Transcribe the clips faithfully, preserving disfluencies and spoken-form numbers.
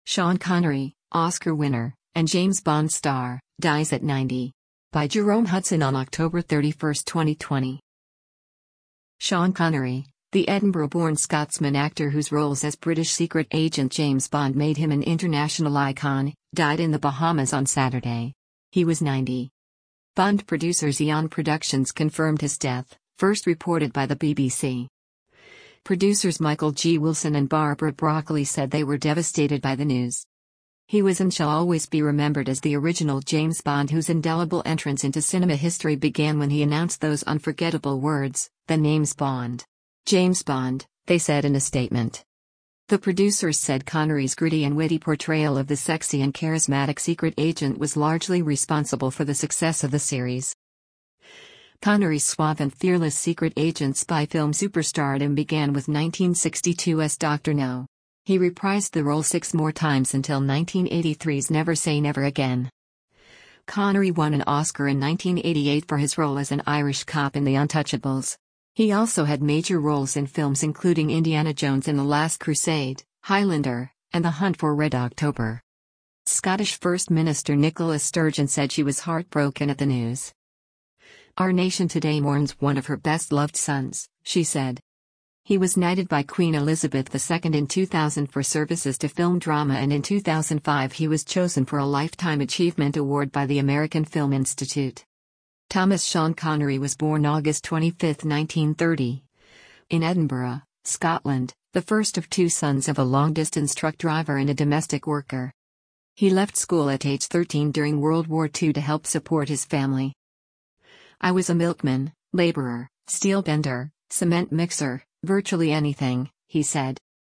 Sean Connery, Oscar winner, and James Bond star, dies at ninety. By Jerome Hudson on October thirty-first, twenty twenty. Sean Connery, the Edinburgh-born Scotsman actor whose roles as British secret agent James Bond made him an international icon, died in the Bahamas on Saturday. He was ninety. Bond producer Eon Productions confirmed his death, first reported by the B B C. Producers Michael G. Wilson and Barbara Broccoli said they were devastated by the news. He was and shall always be remembered as the original James Bond whose indelible entrance into cinema history began when he announced those unforgettable words, "The name's Bond. James Bond," they said in a statement. The producers said Connery's gritty and witty portrayal of the sexy and charismatic secret agent was largely responsible for the success of the series. Connery's suave and fearless secret agent spy film superstardom began with nineteen sixty-two's Doctor No. He reprised the role six more times until nineteen eighty-three's Never Say Never Again. Connery won an Oscar in nineteen eighty-eight for his role as an Irish cop in The Untouchables. He also had major roles in films including Indiana Jones and the Last Crusade, Highlander, and The Hunt for Red October. Scottish First Minister Nicola Sturgeon said she was heartbroken at the news. "Our nation today mourns one of her best-loved sons," she said. He was knighted by Queen Elizabeth the Second in two thousand for services to film drama, and in two thousand five he was chosen for a Lifetime Achievement Award by the American Film Institute. Thomas Sean Connery was born August twenty-fifth, nineteen thirty. In Edinburgh, Scotland, the first of two sons of a long-distance truck driver and a domestic worker. He left school at age thirteen during World War Two to help support his family. "I was a milkman, laborer, steel bender, cement mixer, virtually anything," he said.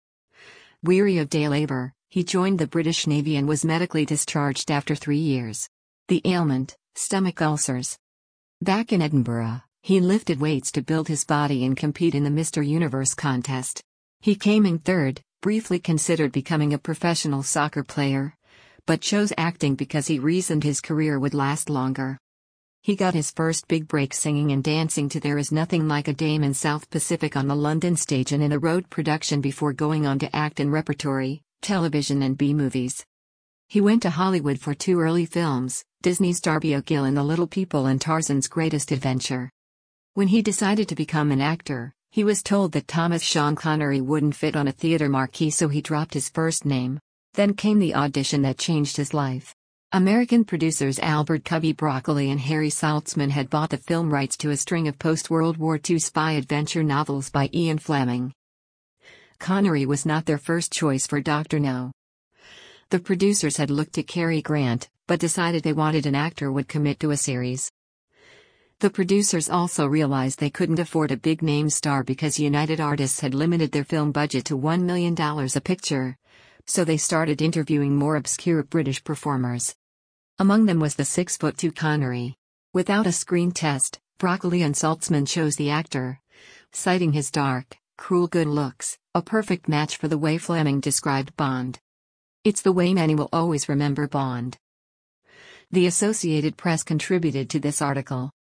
Weary of day labor, he joined the British Navy and was medically discharged after three years. The ailment, stomach ulcers. Back in Edinburgh, he lifted weights to build his body and compete in the Mister Universe contest. He came in third, briefly considered becoming a professional soccer player, but chose acting because he reasoned his career would last longer. He got his first big break singing and dancing to There Is Nothing Like a Dame in South Pacific on the London stage and in a road production before going on to act in repertory, television and B-movies. He went to Hollywood for two early films, Disney's Darby O'Gill and The Little People and Tarzan's Greatest Adventure. When he decided to become an actor, he was told that Thomas Sean Connery wouldn't fit on a theater marquee, so he dropped his first name. Then came the audition that changed his life. American producers Albert Cubby Broccoli and Harry Saltzman had bought the film rights to a string of post-World War Two spy adventure novels by Ian Fleming. Connery was not their first choice for Doctor No. The producers had looked to Cary Grant, but decided they wanted an actor would commit to a series. The producers also realized they couldn't afford a big-name star because United Artists had limited their film budget to one million dollars a picture, so they started interviewing more obscure British performers. Among them was the six foot two Connery. Without a screen test, Broccoli and Saltzman chose the actor, citing his dark, cruel good looks, a perfect match for the way Fleming described Bond. "It's the way many will always remember Bond." The Associated Press contributed to this article.